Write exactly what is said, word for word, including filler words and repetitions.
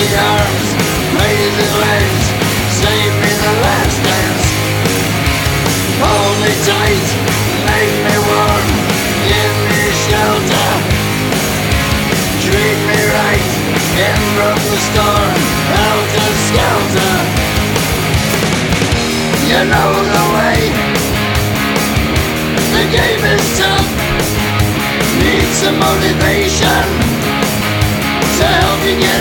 arms, raise his legs, save me the last dance. Hold me tight, make me warm, give me shelter. Treat me right, in from the storm, out of skelter. You know the way, the game is tough. Need some motivation to help you get